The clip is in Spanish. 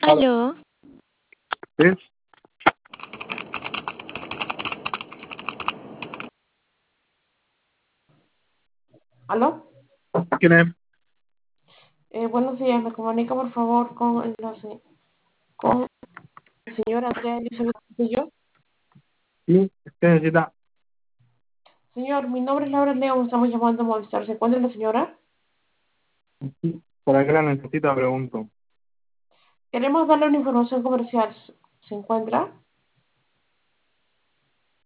Aló, ¿Sí? ¿Aló? ¿Quién es? Buenos días, me comunica por favor con la señora Andrea Elizabeth Castillo. Sí, ¿qué necesita? Señor, mi nombre es Laura León, estamos llamando a Movistar. ¿Se encuentra la señora? Sí. ¿Para qué la necesita? Pregunto. Queremos darle una información comercial. ¿Se encuentra?